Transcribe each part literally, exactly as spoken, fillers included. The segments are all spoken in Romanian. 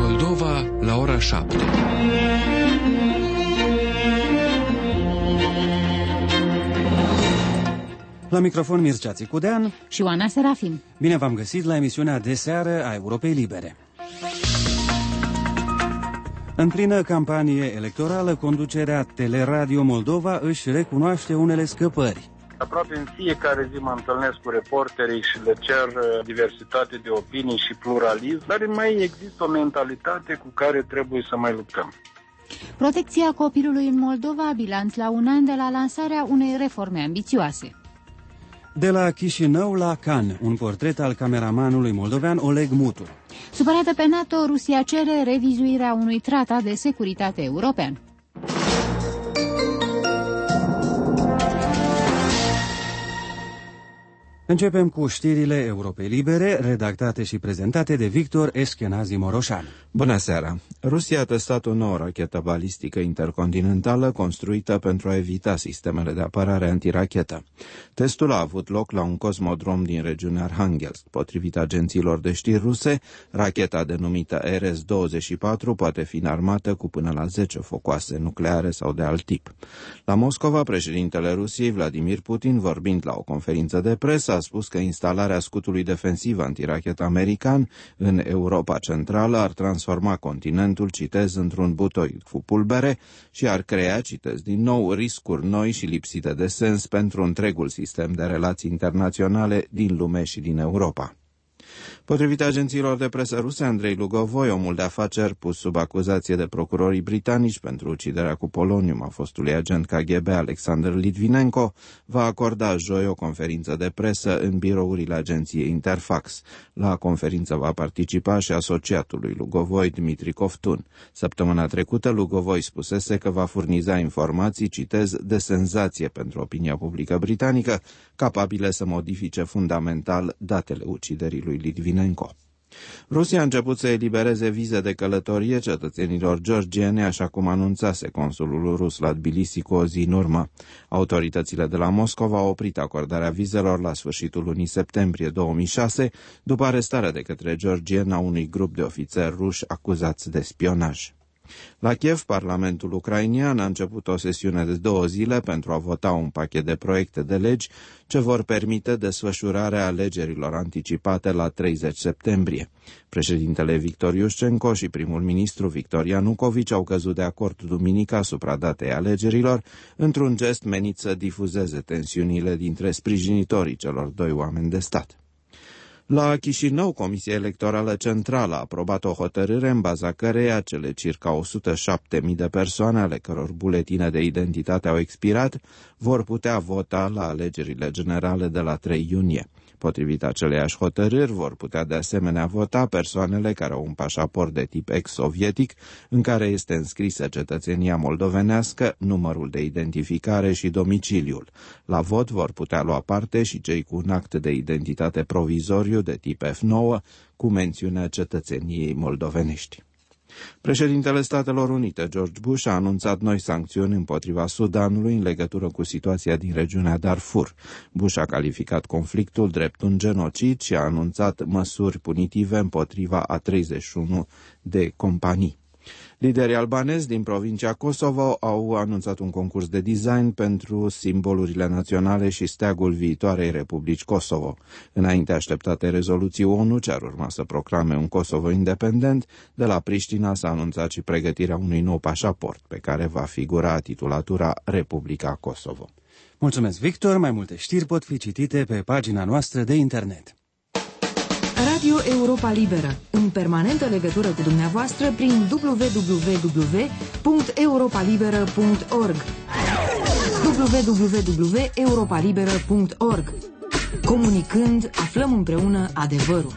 Moldova la ora șapte. La microfon Mircea Țicudean și Oana Serafim. Bine v-am găsit la emisiunea de seară a Europei Libere. În plină campanie electorală, conducerea Teleradio Moldova își recunoaște unele scăpări. Aproape în fiecare zi mă întâlnesc cu reporterii și le cer diversitate de opinii și pluralism, dar mai există o mentalitate cu care trebuie să mai luptăm. Protecția copilului în Moldova, bilanț la un an de la lansarea unei reforme ambițioase. De la Chișinău la Cannes, un portret al cameramanului moldovean Oleg Mutur. Supărată pe NATO, Rusia cere revizuirea unui tratat de securitate european. Începem cu știrile Europei Libere, redactate și prezentate de Victor Eschenazi Moroșan. Bună seara! Rusia a testat o nouă rachetă balistică intercontinentală construită pentru a evita sistemele de apărare antirachetă. Testul a avut loc la un cosmodrom din regiunea Arhangelsk. Potrivit agențiilor de știri ruse, racheta denumită R S douăzeci și patru poate fi înarmată cu până la zece focoase nucleare sau de alt tip. La Moscova, președintele Rusiei, Vladimir Putin, vorbind la o conferință de presă, a spus că instalarea scutului defensiv antirachetă american în Europa Centrală ar transforma continentul, citez, într-un butoi cu pulbere și ar crea, citez din nou, riscuri noi și lipsite de sens pentru întregul sistem de relații internaționale din lume și din Europa. Potrivit agențiilor de presă ruse, Andrei Lugovoi, omul de afaceri pus sub acuzație de procurorii britanici pentru uciderea cu polonium a fostului agent K G B Alexander Litvinenko, va acorda joi o conferință de presă în birourile agenției Interfax. La conferință va participa și asociatul lui Lugovoi, Dmitri Kovtun. Săptămâna trecută, Lugovoi spusese că va furniza informații, citez, de senzație pentru opinia publică britanică, capabile să modifice fundamental datele uciderii lui Litvinenko. Rusia a început să elibereze vize de călătorie cetățenilor georgieni, așa cum anunțase consulul rus la Tbilisi cu o zi în urmă. Autoritățile de la Moscova au oprit acordarea vizelor la sfârșitul lunii septembrie două mii șase, după arestarea de către georgieni a unui grup de ofițeri ruși acuzați de spionaj. La Kiev, Parlamentul ucrainian a început o sesiune de două zile pentru a vota un pachet de proiecte de legi ce vor permite desfășurarea alegerilor anticipate la treizeci septembrie. Președintele Victor Iușcenko și primul ministru Victor Ianucovici au căzut de acord duminică asupra datei alegerilor, într-un gest menit să difuzeze tensiunile dintre sprijinitorii celor doi oameni de stat. La Chișinău, Comisia Electorală Centrală a aprobat o hotărâre în baza căreia cele circa o sută șapte mii de persoane ale căror buletine de identitate au expirat vor putea vota la alegerile generale de la trei iunie. Potrivit aceleiași hotărâri, vor putea de asemenea vota persoanele care au un pașaport de tip ex-sovietic, în care este înscrisă cetățenia moldovenească, numărul de identificare și domiciliul. La vot vor putea lua parte și cei cu un act de identitate provizoriu de tip F nouă, cu mențiunea cetățeniei moldovenești. Președintele Statelor Unite, George Bush, a anunțat noi sancțiuni împotriva Sudanului în legătură cu situația din regiunea Darfur. Bush a calificat conflictul drept un genocid și a anunțat măsuri punitive împotriva a treizeci și unu de companii. Liderii albanezi din provincia Kosovo au anunțat un concurs de design pentru simbolurile naționale și steagul viitoarei Republici Kosovo. Înainte așteptate rezoluții ONU ce ar urma să proclame un Kosovo independent, de la Priștina s-a anunțat și pregătirea unui nou pașaport, pe care va figura titulatura Republica Kosovo. Mulțumesc, Victor. Mai multe știri pot fi citite pe pagina noastră de internet. Radio Europa Liberă, în permanentă legătură cu dumneavoastră prin w w w punct europa liberă punct org w w w punct europa liberă punct org. Comunicând, aflăm împreună adevărul.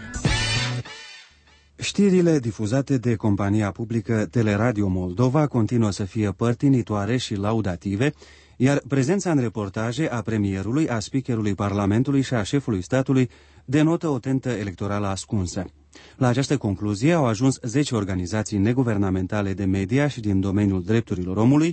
Știrile difuzate de compania publică Teleradio Moldova continuă să fie părtinitoare și laudative, iar prezența în reportaje a premierului, a speakerului Parlamentului și a șefului statului denotă o tentă electorală ascunsă. La această concluzie au ajuns zece organizații neguvernamentale de media și din domeniul drepturilor omului,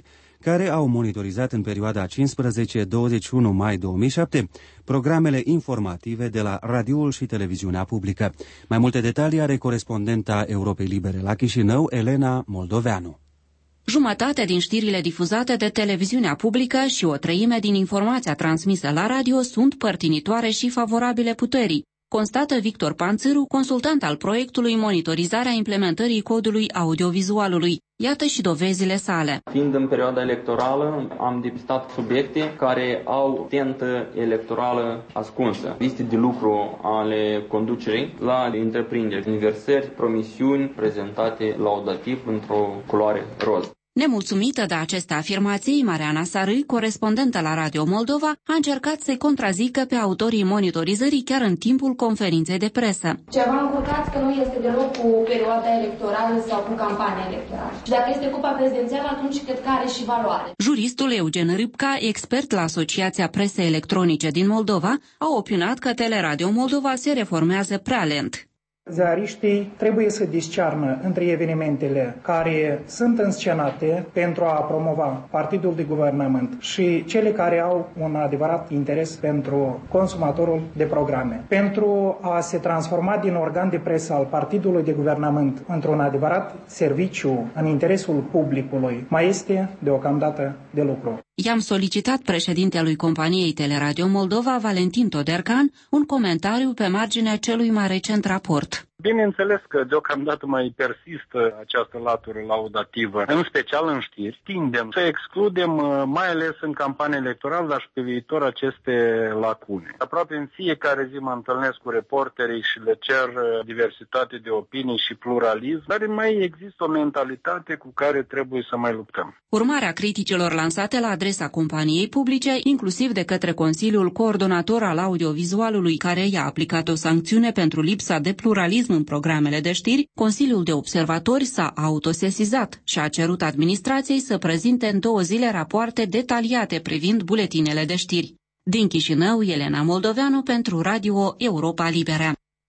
care au monitorizat în perioada cincisprezece douăzeci și unu mai două mii șapte programele informative de la radioul și televiziunea publică. Mai multe detalii are corespondenta Europei Libere la Chișinău, Elena Moldoveanu. Jumătate din știrile difuzate de televiziunea publică și o treime din informația transmisă la radio sunt părtinitoare și favorabile puterii, constată Victor Panțâru, consultant al proiectului Monitorizarea implementării codului audiovizualului. Iată și dovezile sale. Fiind în perioada electorală, am depistat subiecte care au tentă electorală ascunsă. Liste de lucru ale conducerii la întreprinderi, aniversări, promisiuni prezentate laudativ într-o culoare roz. Nemulțumită de aceste afirmații, Mariana Sarâi, corespondentă la Radio Moldova, a încercat să-i contrazică pe autorii monitorizării chiar în timpul conferinței de presă. Ceva încurcați că nu este deloc cu perioada electorală sau cu campania electorală. Și dacă este cupa prezidențială, atunci cred că are și valoare. Juristul Eugen Râpca, expert la Asociația Presei Electronice din Moldova, a opinat că Teleradio Moldova se reformează prea lent. Ziariștii trebuie să discearnă între evenimentele care sunt înscenate pentru a promova partidul de guvernământ și cele care au un adevărat interes pentru consumatorul de programe. Pentru a se transforma din organ de presă al partidului de guvernământ într-un adevărat serviciu în interesul publicului, mai este deocamdată de lucru. I-am solicitat președintelui companiei Teleradio Moldova, Valentin Todercan, un comentariu pe marginea celui mai recent raport. Bineînțeles că deocamdată mai persistă această latură laudativă, în special în știri. Tindem să excludem, mai ales în campanie electorală, dar și pe viitor, aceste lacune. Aproape în fiecare zi mă întâlnesc cu reporterii și le cer diversitate de opinii și pluralism, dar mai există o mentalitate cu care trebuie să mai luptăm. Urmarea criticilor lansate la adresa companiei publice, inclusiv de către Consiliul Coordonator al Audiovizualului, care i-a aplicat o sancțiune pentru lipsa de pluralism în programele de știri, Consiliul de Observatori s-a autosesizat și a cerut administrației să prezinte în două zile rapoarte detaliate privind buletinele de știri. Din Chișinău, Elena Moldoveanu pentru Radio Europa Liberă.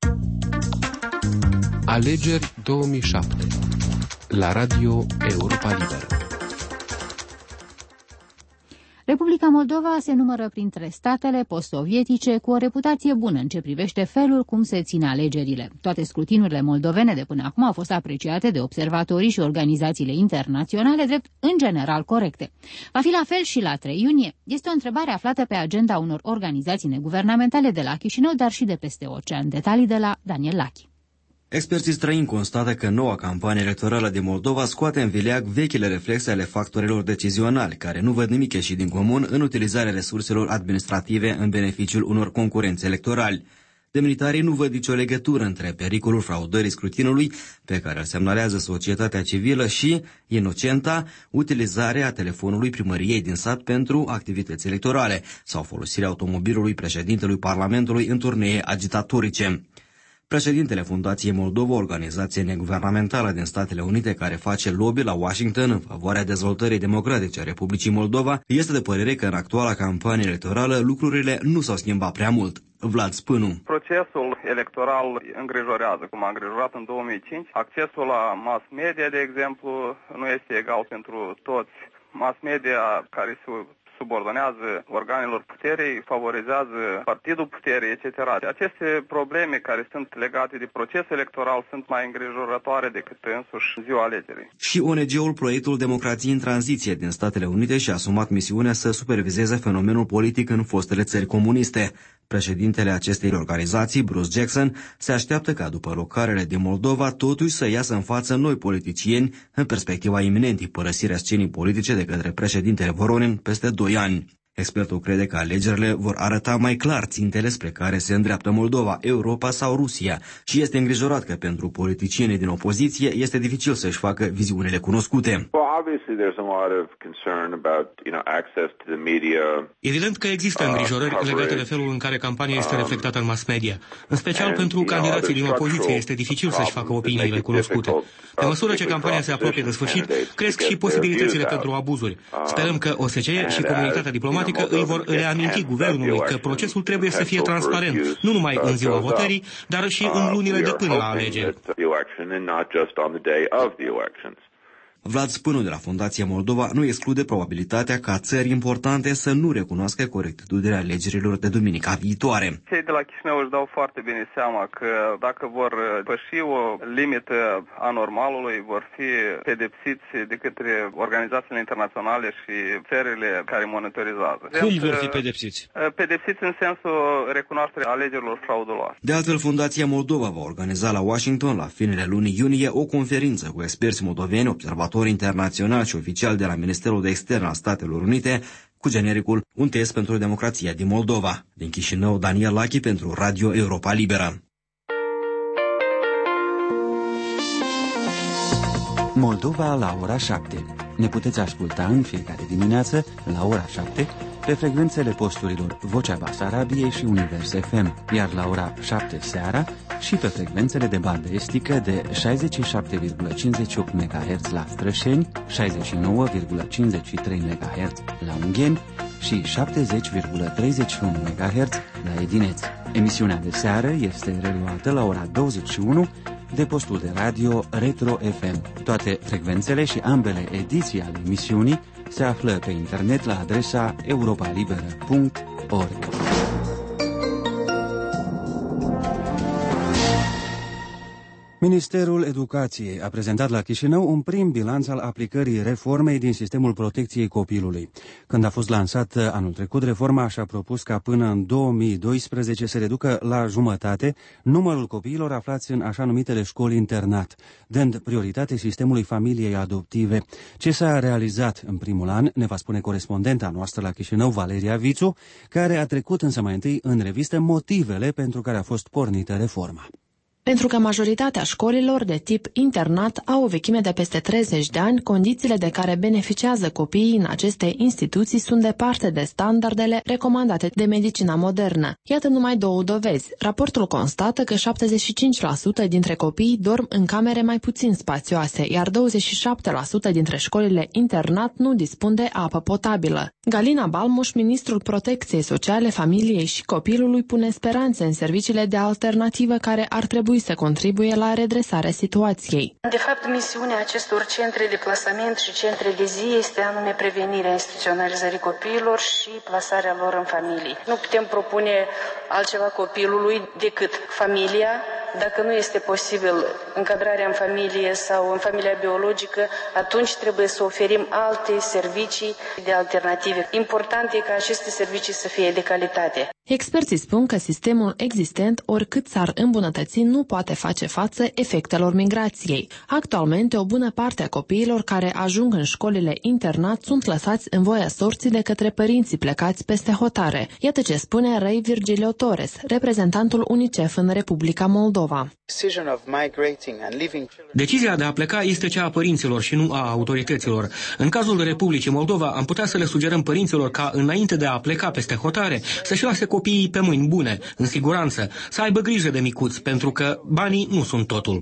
Alegeri două mii șapte la Radio Europa Liberă. Republica Moldova se numără printre statele post-sovietice cu o reputație bună în ce privește felul cum se țin alegerile. Toate scrutinurile moldovene de până acum au fost apreciate de observatorii și organizațiile internaționale drept în general corecte. Va fi la fel și la trei iunie. Este o întrebare aflată pe agenda unor organizații neguvernamentale de la Chișinău, dar și de peste ocean. Detalii de la Daniel Lachi. Experții străini constată că noua campanie electorală din Moldova scoate în vileag vechile reflexe ale factorilor decizionali, care nu văd nimic ieșit din comun în utilizarea resurselor administrative în beneficiul unor concurenți electorali. Demnitarii nu văd nicio legătură între pericolul fraudării scrutinului, pe care îl semnalează societatea civilă, și inocenta utilizarea telefonului primăriei din sat pentru activități electorale sau folosirea automobilului președintelui Parlamentului în turnee agitatorice. Președintele Fundației Moldova, organizație neguvernamentală din Statele Unite care face lobby la Washington în favoarea dezvoltării democratice a Republicii Moldova, este de părere că în actuala campanie electorală lucrurile nu s-au schimbat prea mult. Vlad Spânu. Procesul electoral îngrijorează, cum a îngrijorat în două mii cinci. Accesul la mass media, de exemplu, nu este egal pentru toți. Mass media care se subordonează organelor puterii, favorizează partidul puterii, et cetera. Aceste probleme care sunt legate de procesul electoral sunt mai îngrijorătoare decât însuși ziua alegerii. Și O N G-ul Proiectul Democrației în Tranziție din Statele Unite și-a asumat misiunea să supervizeze fenomenul politic în fostele țări comuniste. Președintele acestei organizații, Bruce Jackson, se așteaptă ca după locarele din Moldova totuși să iasă în față noi politicieni în perspectiva iminentei părăsirea scenii politice de către președintele Voronin peste doi ani. Expertul crede că alegerile vor arăta mai clar țintele spre care se îndreaptă Moldova, Europa sau Rusia și este îngrijorat că pentru politicienii din opoziție este dificil să-și facă viziunile cunoscute. Evident că există îngrijorări legate de felul în care campania este reflectată în mass media. În special pentru candidații din opoziție este dificil să-și facă opiniile cunoscute. Pe măsură ce campania se apropie de sfârșit, cresc și posibilitățile pentru abuzuri. Sperăm că O S C E și comunitatea diplomatică îi vor reaminti guvernului că procesul trebuie să fie transparent, nu numai în ziua votării, dar și în lunile de până la alegeri. Vlad Spânu de la Fundația Moldova nu exclude probabilitatea ca țări importante să nu recunoască corectitudinea alegerilor de duminica viitoare. Cei de la Chișinău își dau foarte bine seama că dacă vor păși o limită a normalului, vor fi pedepsiți de către organizațiile internaționale și țările care monitorizează. Cum vor fi pedepsiți? Pedepsiți în sensul recunoașterii alegerilor frauduloase. De altfel, Fundația Moldova va organiza la Washington, la finele lunii iunie, o conferință cu experți moldoveni, observatori internațional și oficial de la Ministerul de Externe al Statelor Unite, cu genericul Un test pentru democrația din Moldova. Din Chișinău, Daniel Lachi pentru Radio Europa Liberă. Moldova la ora șapte. Ne puteți asculta în fiecare dimineață, la ora șapte, pe frecvențele posturilor Vocea Basarabiei și Univers F M, iar la ora șapte seara și pe frecvențele de bandă estică de șaizeci și șapte virgulă cincizeci și opt MHz la Strășeni, șaizeci și nouă virgulă cincizeci și trei MHz la Ungheni și șaptezeci virgulă treizeci și unu MHz la Edineț. Emisiunea de seară este reluată la ora douăzeci și unu de postul de radio Retro F M. Toate frecvențele și ambele ediții ale emisiunii se află pe internet la adresa europa liberă punct org. Ministerul Educației a prezentat la Chișinău un prim bilanț al aplicării reformei din sistemul protecției copilului. Când a fost lansat anul trecut, reforma și-a propus ca până în două mii doisprezece să reducă la jumătate numărul copiilor aflați în așa numitele școli internat, dând prioritate sistemului familiei adoptive. Ce s-a realizat în primul an, ne va spune corespondenta noastră la Chișinău, Valeria Vițu, care a trecut însă mai întâi în revistă motivele pentru care a fost pornită reforma. Pentru că majoritatea școlilor de tip internat au o vechime de peste treizeci de ani, condițiile de care beneficiază copiii în aceste instituții sunt departe de standardele recomandate de medicina modernă. Iată numai două dovezi. Raportul constată că șaptezeci și cinci la sută dintre copii dorm în camere mai puțin spațioase, iar douăzeci și șapte la sută dintre școlile internat nu dispun de apă potabilă. Galina Balmuș, ministrul Protecției Sociale, Familiei și Copilului, pune speranțe în serviciile de alternativă care ar trebui să contribuie la redresarea situației. De fapt, misiunea acestor centre de plasament și centre de zi este anume prevenirea instituționalizării copiilor și plasarea lor în familii. Nu putem propune altceva copilului decât familia. Dacă nu este posibil încadrarea în familie sau în familia biologică, atunci trebuie să oferim alte servicii de alternative. Important e ca aceste servicii să fie de calitate. Experții spun că sistemul existent, oricât s-ar îmbunătăți, nu poate face față efectelor migrației. Actualmente, o bună parte a copiilor care ajung în școlile internat sunt lăsați în voia sorții de către părinții plecați peste hotare. Iată ce spune Ray Virgilio Torres, reprezentantul UNICEF în Republica Moldova. Decizia de a pleca este cea a părinților și nu a autorităților. În cazul Republicii Moldova, am putea să le sugerăm părinților ca, înainte de a pleca peste hotare, să-și lase copiii pe mâini bune, în siguranță, să aibă grijă de micuți, pentru că banii nu sunt totul.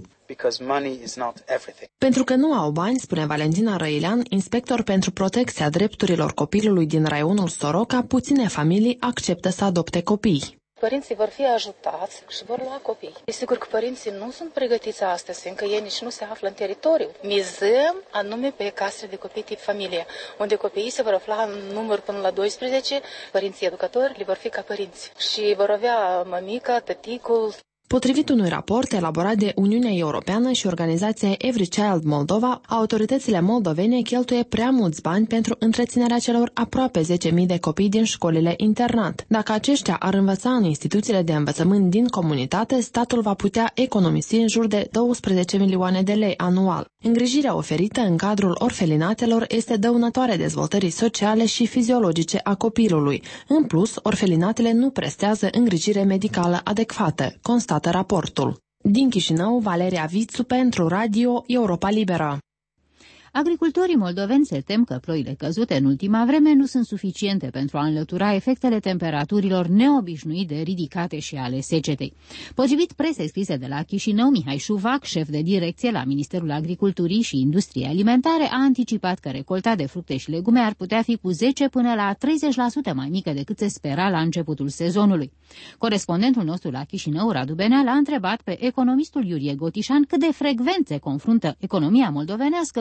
Pentru că nu au bani, spune Valentina Răilean, inspector pentru protecția drepturilor copilului din raionul Soroca, puține familii acceptă să adopte copii. Părinții vor fi ajutați și vor lua copii. E sigur că părinții nu sunt pregătiți astăzi, încă ei nici nu se află în teritoriu. Mizăm anume pe casele de copii tip familie, unde copiii se vor afla în număr până la doisprezece, părinții educatori le vor fi ca părinți și vor avea mămica, tăticul. Potrivit unui raport elaborat de Uniunea Europeană și organizația Every Child Moldova, autoritățile moldovene cheltuie prea mulți bani pentru întreținerea celor aproape zece mii de copii din școlile internat. Dacă aceștia ar învăța în instituțiile de învățământ din comunitate, statul va putea economisi în jur de douăsprezece milioane de lei anual. Îngrijirea oferită în cadrul orfelinatelor este dăunătoare dezvoltării sociale și fiziologice a copilului. În plus, orfelinatele nu prestează îngrijire medicală adecvată, constată raportul. Din Chișinău, Valeria Vițu pentru Radio Europa Liberă. Agricultorii moldoveni se tem că ploile căzute în ultima vreme nu sunt suficiente pentru a înlătura efectele temperaturilor neobișnuit de ridicate și ale secetei. Potrivit presei scrise de la Chișinău, Mihai Șuvac, șef de direcție la Ministerul Agriculturii și Industriei Alimentare, a anticipat că recolta de fructe și legume ar putea fi cu zece până la treizeci la sută mai mică decât se spera la începutul sezonului. Corespondentul nostru la Chișinău, Radu Benea, l-a întrebat pe economistul Iurie Gotișan cât de frecvent se confruntă economia moldovenească cu astfel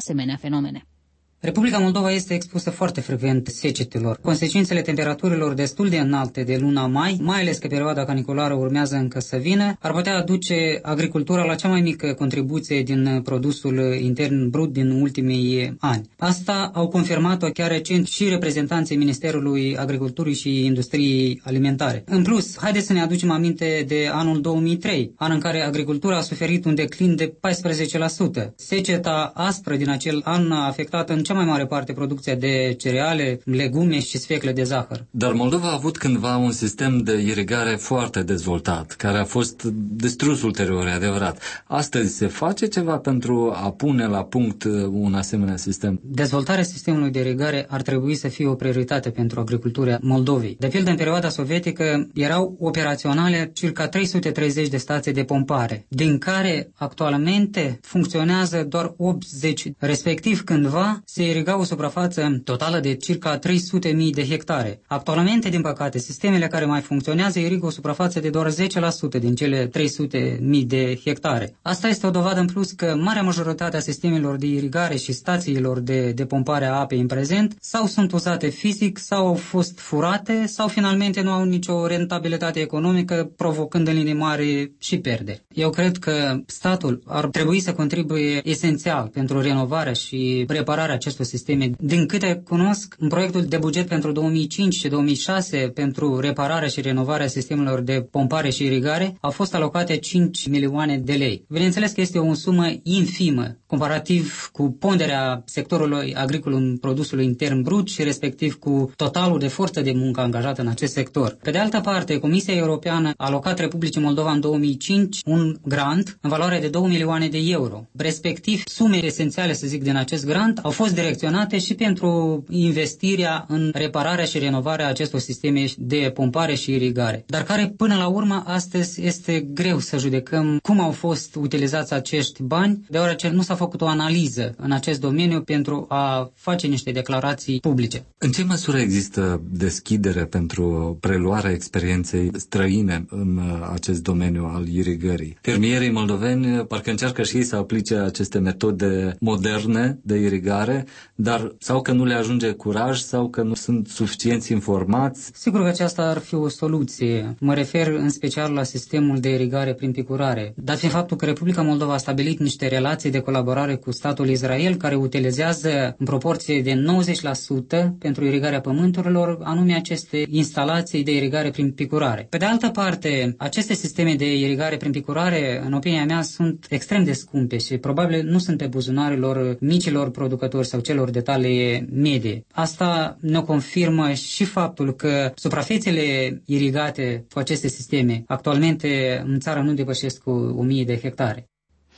asemenea fenomene. Republica Moldova este expusă foarte frecvent secetelor. Consecințele temperaturilor destul de înalte de luna mai, mai ales că perioada caniculară urmează încă să vină, ar putea aduce agricultura la cea mai mică contribuție din produsul intern brut din ultimii ani. Asta au confirmat-o chiar recent și reprezentanții Ministerului Agriculturii și Industriei Alimentare. În plus, haideți să ne aducem aminte de anul două mii trei, an în care agricultura a suferit un declin de paisprezece la sută. Seceta aspră din acel an a afectat în cea mai mare parte producția de cereale, legume și sfecle de zahăr. Dar Moldova a avut cândva un sistem de irigare foarte dezvoltat, care a fost distrus ulterior, e adevărat. Astăzi se face ceva pentru a pune la punct un asemenea sistem? Dezvoltarea sistemului de irigare ar trebui să fie o prioritate pentru agricultura Moldovei. De pildă, în perioada sovietică erau operaționale circa trei sute treizeci de stații de pompare, din care actualmente funcționează doar optzeci, respectiv cândva se iriga o suprafață totală de circa trei sute de mii de hectare. Actualmente, din păcate, sistemele care mai funcționează irigă o suprafață de doar zece la sută din cele trei sute de mii de hectare. Asta este o dovadă în plus că marea majoritate a sistemelor de irigare și stațiilor de, de pompare a apei în prezent sau sunt uzate fizic sau au fost furate sau finalmente nu au nicio rentabilitate economică, provocând în linii mari și pierderi. Eu cred că statul ar trebui să contribuie esențial pentru renovarea și repararea acestor sisteme. Din câte cunosc, în proiectul de buget pentru două mii cinci și două mii șase pentru repararea și renovarea sistemelor de pompare și irigare au fost alocate cinci milioane de lei. Bineînțeles că este o sumă infimă comparativ cu ponderea sectorului agricol în produsul intern brut și respectiv cu totalul de forță de muncă angajată în acest sector. Pe de altă parte, Comisia Europeană a alocat Republicii Moldova în două mii cinci un grant în valoare de două milioane de euro. Respectiv, sume esențiale, să zic, din acest grant au fost direcționate și pentru investirea în repararea și renovarea acestor sisteme de pompare și irigare. Dar care, până la urmă, astăzi este greu să judecăm cum au fost utilizați acești bani, deoarece nu s-a făcut o analiză în acest domeniu pentru a face niște declarații publice. În ce măsură există deschidere pentru preluarea experienței străine în acest domeniu al irigării? Fermierii moldoveni parcă încearcă și ei să aplice aceste metode moderne de irigare, dar sau că nu le ajunge curaj sau că nu sunt suficienți informați. Sigur că aceasta ar fi o soluție. Mă refer în special la sistemul de irigare prin picurare. Dat fiind faptul că Republica Moldova a stabilit niște relații de colaborare cu statul Israel, care utilizează în proporție de nouăzeci la sută pentru irigarea pământurilor, anume aceste instalații de irigare prin picurare. Pe de altă parte, aceste sisteme de irigare prin picurare, în opinia mea, sunt extrem de scumpe și probabil nu sunt pe buzunarelor micilor producători sau celor de talie medie. Asta ne confirmă și faptul că suprafețele irigate cu aceste sisteme actualmente în țară nu depășesc o mie de hectare.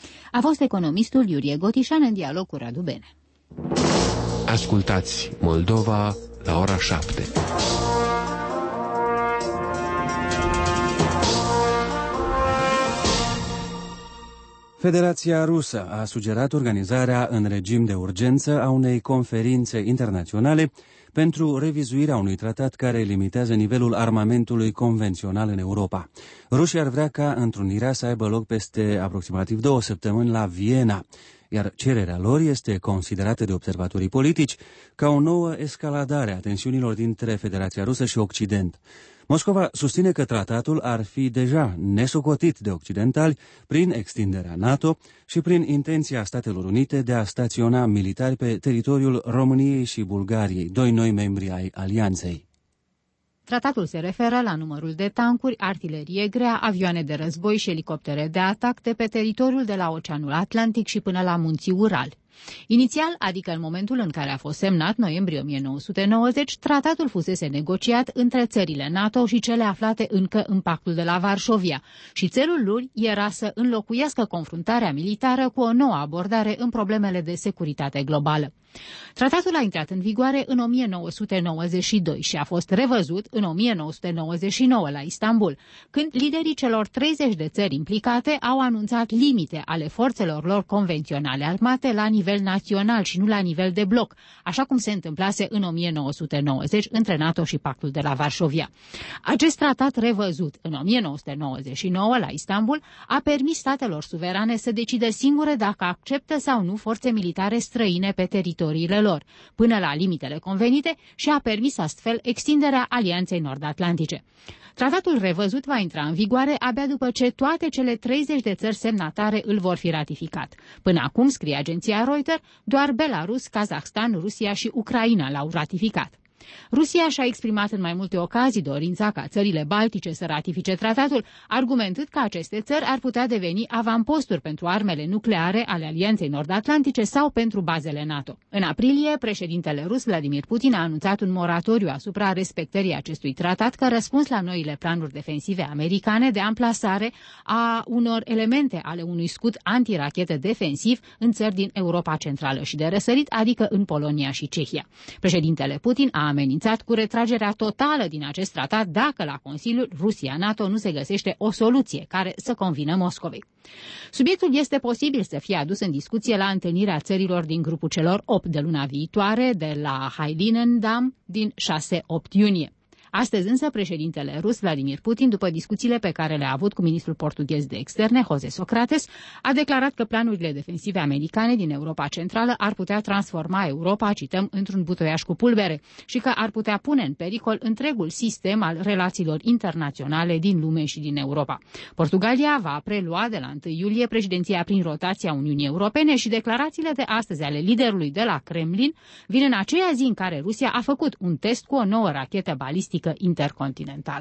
A fost economistul Iurie Gotișan în dialog cu Radu Bene. Ascultați Moldova la ora șapte. Federația Rusă a sugerat organizarea în regim de urgență a unei conferințe internaționale pentru revizuirea unui tratat care limitează nivelul armamentului convențional în Europa. Rușii ar vrea ca întrunirea să aibă loc peste aproximativ două săptămâni la Viena, iar cererea lor este considerată de observatorii politici ca o nouă escaladare a tensiunilor dintre Federația Rusă și Occident. Moscova susține că tratatul ar fi deja nesocotit de occidentali prin extinderea NATO și prin intenția Statelor Unite de a staționa militari pe teritoriul României și Bulgariei, doi noi membri ai alianței. Tratatul se referă la numărul de tancuri, artilerie grea, avioane de război și elicoptere de atac de pe teritoriul de la Oceanul Atlantic și până la Munții Ural. Inițial, adică în momentul în care a fost semnat, noiembrie o mie nouă sute nouăzeci, tratatul fusese negociat între țările NATO și cele aflate încă în pactul de la Varșovia și țelul lui era să înlocuiască confruntarea militară cu o nouă abordare în problemele de securitate globală. Tratatul a intrat în vigoare în o mie nouă sute nouăzeci și doi și a fost revăzut în o mie nouă sute nouăzeci și nouă la Istanbul, când liderii celor treizeci de țări implicate au anunțat limite ale forțelor lor convenționale armate la nivel nivel național și nu la nivel de bloc, așa cum se întâmplase în o mie nouă sute nouăzeci între NATO și Pactul de la Varșovia. Acest tratat revăzut în o mie nouă sute nouăzeci și nouă la Istanbul a permis statelor suverane să decidă singure dacă acceptă sau nu forțe militare străine pe teritoriile lor, până la limitele convenite, și a permis astfel extinderea Alianței Nord-Atlantice. Tratatul revăzut va intra în vigoare abia după ce toate cele treizeci de țări semnatare îl vor fi ratificat. Până acum, scrie agenția Reuters, doar Belarus, Kazahstan, Rusia și Ucraina l-au ratificat. Rusia și-a exprimat în mai multe ocazii dorința ca țările baltice să ratifice tratatul, argumentând că aceste țări ar putea deveni avamposturi pentru armele nucleare ale Alianței Nord-Atlantice sau pentru bazele NATO. În aprilie, președintele rus Vladimir Putin a anunțat un moratoriu asupra respectării acestui tratat ca răspuns la noile planuri defensive americane de amplasare a unor elemente ale unui scut antirachete defensiv în țări din Europa Centrală și de răsărit, adică în Polonia și Cehia. Președintele Putin a amenințat cu retragerea totală din acest tratat dacă la Consiliul Rusia-NATO nu se găsește o soluție care să convină Moscovei. Subiectul este posibil să fie adus în discuție la întâlnirea țărilor din grupul celor opt de luna viitoare de la Heiligendamm din șase opt iunie. Astăzi însă, președintele rus Vladimir Putin, după discuțiile pe care le-a avut cu ministrul portughez de externe, José Socrates, a declarat că planurile defensive americane din Europa Centrală ar putea transforma Europa, cităm, într-un butoiaș cu pulbere și că ar putea pune în pericol întregul sistem al relațiilor internaționale din lume și din Europa. Portugalia va prelua de la întâi iulie președinția prin rotația Uniunii Europene și declarațiile de astăzi ale liderului de la Kremlin vin în aceea zi în care Rusia a făcut un test cu o nouă rachetă balistică intercontinentală.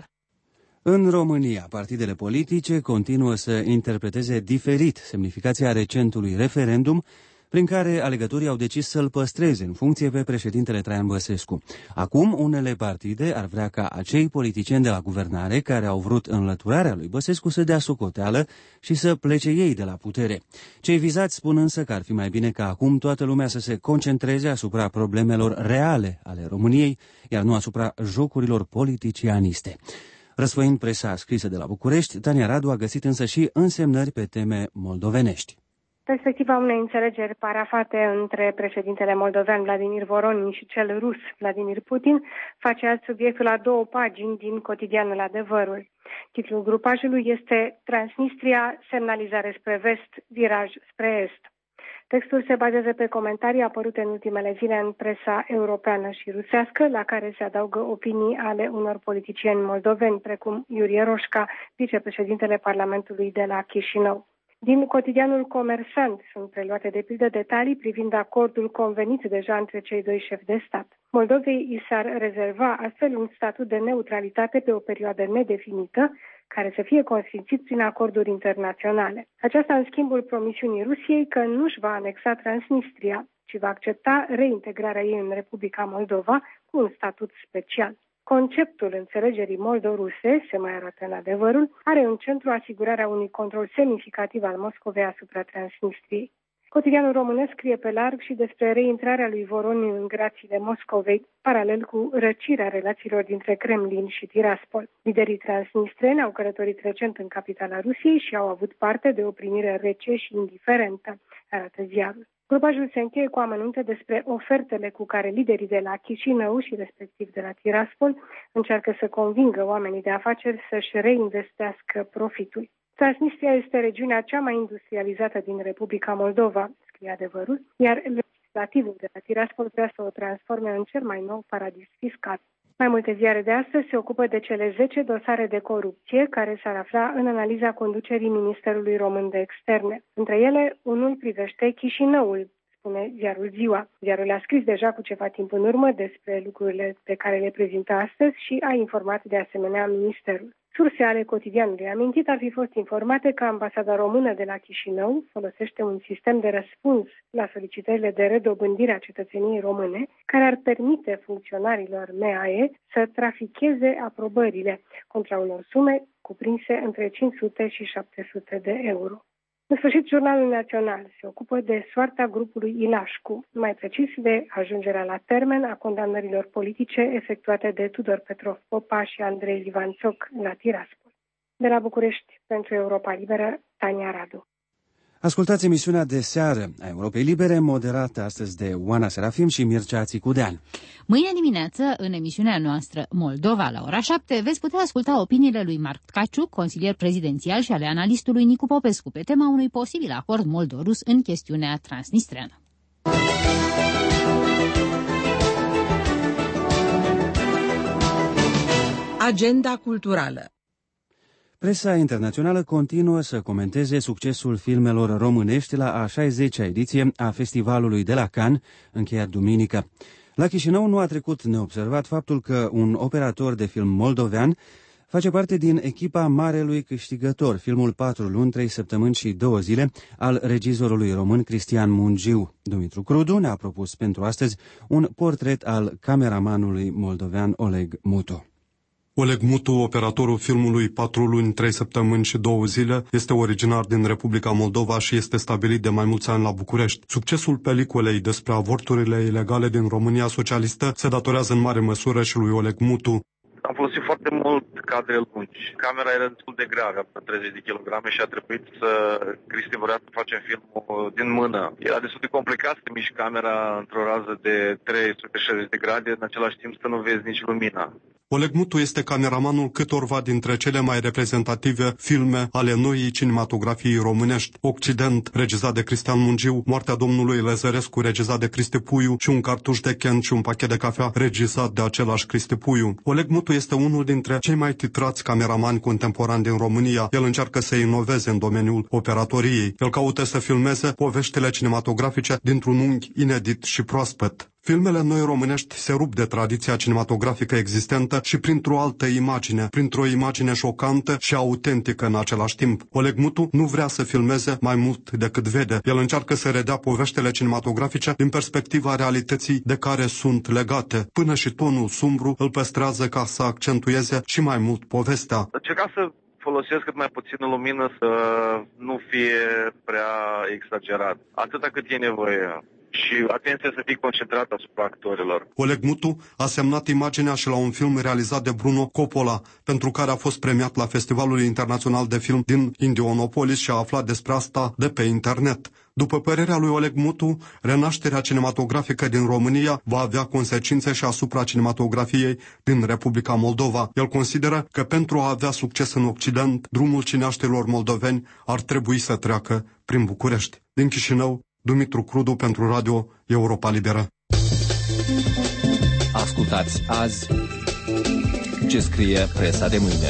În România, partidele politice continuă să interpreteze diferit semnificația recentului referendum prin care alegătorii au decis să-l păstreze în funcție pe președintele Traian Băsescu. Acum, unele partide ar vrea ca acei politicieni de la guvernare care au vrut înlăturarea lui Băsescu să dea socoteală și să plece ei de la putere. Cei vizați spun însă că ar fi mai bine ca acum toată lumea să se concentreze asupra problemelor reale ale României, iar nu asupra jocurilor politicianiste. Răsfăind presa scrisă de la București, Tania Radu a găsit însă și însemnări pe teme moldovenești. Perspectiva unei înțelegeri parafate între președintele moldovean Vladimir Voronin și cel rus Vladimir Putin face azi subiectul a două pagini din cotidianul Adevărul. Titlul grupajului este Transnistria, semnalizare spre vest, viraj spre est. Textul se bazează pe comentarii apărute în ultimele zile în presa europeană și rusească, la care se adaugă opinii ale unor politicieni moldoveni, precum Iurie Roșca, vicepreședintele Parlamentului de la Chișinău. Din cotidianul Comerçant sunt preluate de pildă detalii privind acordul convenit deja între cei doi șefi de stat. Moldovei i s-ar rezerva astfel un statut de neutralitate pe o perioadă nedefinită, care să fie consfințit prin acorduri internaționale. Aceasta în schimbul promisiunii Rusiei că nu își va anexa Transnistria, ci va accepta reintegrarea ei în Republica Moldova cu un statut special. Conceptul înțelegerii moldo-ruse, se mai arată în Adevărul, are în centru asigurarea unui control semnificativ al Moscovei asupra Transnistriei. Cotidianul românesc scrie pe larg și despre reintrarea lui Voronin în grațiile Moscovei, paralel cu răcirea relațiilor dintre Kremlin și Tiraspol. Liderii transnistreni au călătorit recent în capitala Rusiei și au avut parte de o primire rece și indiferentă, arată ziarul. Grupajul se încheie cu amănunte despre ofertele cu care liderii de la Chișinău și respectiv de la Tiraspol încearcă să convingă oamenii de afaceri să-și reinvestească profitul. Transnistria este regiunea cea mai industrializată din Republica Moldova, scrie Adevărul, iar legislativul de la Tiraspol vrea să o transforme în cel mai nou paradis fiscal. Mai multe ziare de astăzi se ocupă de cele zece dosare de corupție care s-ar afla în analiza conducerii Ministerului Român de Externe. Între ele, unul privește Chișinăul, spune ziarul Ziua. Ziarul a scris deja cu ceva timp în urmă despre lucrurile pe care le prezintă astăzi și a informat de asemenea Ministerul. Surse ale cotidianului amintit ar fi fost informate că ambasada română de la Chișinău folosește un sistem de răspuns la solicitările de redobândire a cetățeniei române, care ar permite funcționarilor M A E să traficheze aprobările contra unor sume cuprinse între cinci sute și șapte sute de euro. În sfârșit, Jurnalul Național se ocupă de soarta grupului Ilașcu, mai precis de ajungerea la termen a condamnărilor politice efectuate de Tudor Petrov Popa și Andrei Livanțoc la Tiraspol. De la București, pentru Europa Liberă, Tania Radu. Ascultați emisiunea de seară a Europei Libere, moderată astăzi de Oana Serafim și Mircea Țicudean. Mâine dimineață, în emisiunea noastră Moldova la ora șapte, veți putea asculta opiniile lui Marc Tcaciuc, consilier prezidențial, și ale analistului Nicu Popescu pe tema unui posibil acord moldo-rus în chestiunea transnistreană. Agenda culturală. Presa internațională continuă să comenteze succesul filmelor românești la a șaizecea ediție a Festivalului de la Cannes, încheiat duminică. La Chișinău nu a trecut neobservat faptul că un operator de film moldovean face parte din echipa marelui câștigător, filmul Patru luni, trei săptămâni și două zile, al regizorului român Cristian Mungiu. Dumitru Crudu ne-a propus pentru astăzi un portret al cameramanului moldovean Oleg Mutu. Oleg Mutu, operatorul filmului Patru luni, trei săptămâni și două zile, este originar din Republica Moldova și este stabilit de mai mulți ani la București. Succesul peliculei despre avorturile ilegale din România socialistă se datorează în mare măsură și lui Oleg Mutu. Am folosit foarte mult cadre lungi. Camera era destul de grea, avea treizeci de kilograme și a trebuit să Cristi vrea să facem filmul din mână. Era destul de complicat să miști camera într-o rază de trei sute șaizeci de grade, în același timp să nu vezi nici lumina. Oleg Mutu este cameramanul câtorva dintre cele mai reprezentative filme ale noii cinematografiei românești. Occident, regizat de Cristian Mungiu, Moartea domnului Lăzărescu, regizat de Cristi Puiu și Un cartuș de Kent și un pachet de cafea, regizat de același Cristi Puiu. Oleg Mutu este unul dintre cei mai titrați cameramani contemporani din România. El încearcă să inoveze în domeniul operatoriei. El caută să filmeze poveștile cinematografice dintr-un unghi inedit și proaspăt. Filmele noi românești se rup de tradiția cinematografică existentă și printr-o altă imagine, printr-o imagine șocantă și autentică în același timp. Oleg Mutu nu vrea să filmeze mai mult decât vede. El încearcă să redea poveștile cinematografice din perspectiva realității de care sunt legate. Până și tonul sumbru îl păstrează ca să accentueze și mai mult povestea. Încerca să folosesc cât mai puțină lumină, să nu fie prea exagerat, atâta cât e nevoie. Și atenție să fii concentrat asupra actorilor. Oleg Mutu a semnat imaginea și la un film realizat de Bruno Coppola, pentru care a fost premiat la Festivalul Internațional de Film din Indianapolis și a aflat despre asta de pe internet. După părerea lui Oleg Mutu, renașterea cinematografică din România va avea consecințe și asupra cinematografiei din Republica Moldova. El consideră că pentru a avea succes în Occident, drumul cineaștilor moldoveni ar trebui să treacă prin București. Din Chișinău, Dumitru Crudu pentru Radio Europa Liberă. Ascultați azi ce scrie presa de mâine.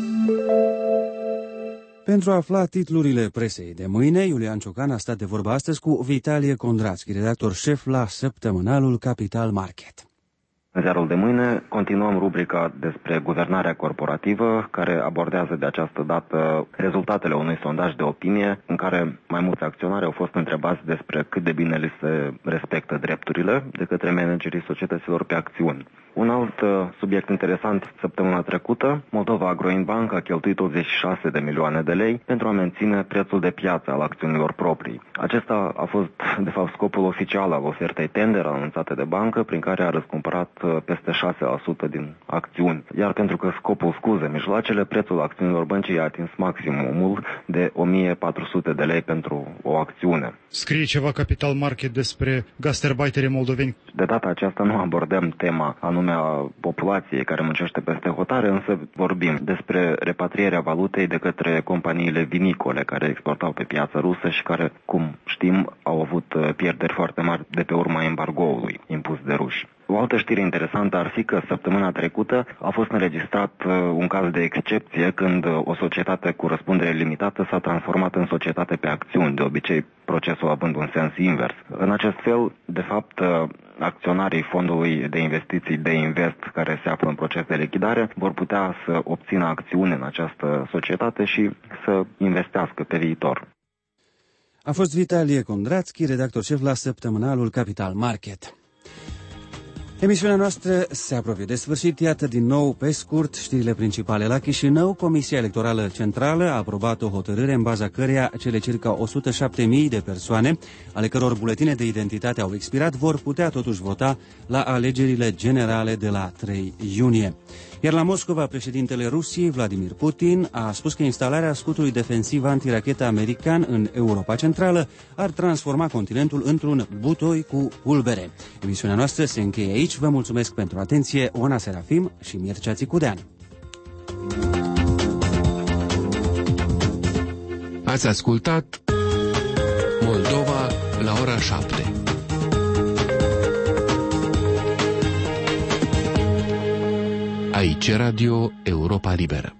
Pentru a afla titlurile presei de mâine, Iulian Ciocan a stat de vorbă astăzi cu Vitalie Condrațchi, redactor șef la săptămânalul Capital Market. În ziarul de mâine continuăm rubrica despre guvernarea corporativă, care abordează de această dată rezultatele unui sondaj de opinie în care mai mulți acționari au fost întrebați despre cât de bine li se respectă drepturile de către managerii societăților pe acțiuni. Un alt subiect interesant, săptămâna trecută, Moldova Agroinbank a cheltuit optzeci și șase de milioane de lei pentru a menține prețul de piață al acțiunilor proprii. Acesta a fost, de fapt, scopul oficial al ofertei tender anunțate de bancă, prin care a răscumpărat peste șase la sută din acțiuni. Iar pentru că scopul scuză mijloacele, prețul acțiunilor băncii a atins maximumul de o mie patru sute de lei pentru o acțiune. Scrie ceva Capital Market despre gastarbeiterii moldoveni? De data aceasta nu abordăm tema anume a populației care muncește peste hotare, însă vorbim despre repatrierea valutei de către companiile vinicole care exportau pe piața rusă și care, cum știm, au avut pierderi foarte mari de pe urma embargoului impus de ruși. O altă știre interesantă ar fi că săptămâna trecută a fost înregistrat un caz de excepție când o societate cu răspundere limitată s-a transformat în societate pe acțiuni, de obicei procesul având un sens invers. În acest fel, de fapt, acționarii fondului de investiții de Invest, care se află în proces de lichidare, vor putea să obțină acțiuni în această societate și să investească pe viitor. A fost Vitalie Condrațchi, redactor șef la săptămânalul Capital Market. Emisiunea noastră se apropie de sfârșit. Iată din nou, pe scurt, știrile principale. La Chișinău, Comisia Electorală Centrală a aprobat o hotărâre în baza căreia cele circa o sută șapte mii de persoane, ale căror buletine de identitate au expirat, vor putea totuși vota la alegerile generale de la trei iunie. Iar la Moscova, președintele Rusiei, Vladimir Putin, a spus că instalarea scutului defensiv antirachetă american în Europa Centrală ar transforma continentul într-un butoi cu pulbere. Emisiunea noastră se încheie aici. Vă mulțumesc pentru atenție. Oana Serafim și Mircea Țicudean. Ați ascultat Moldova la ora șapte. Aici Radio Europa Liberă.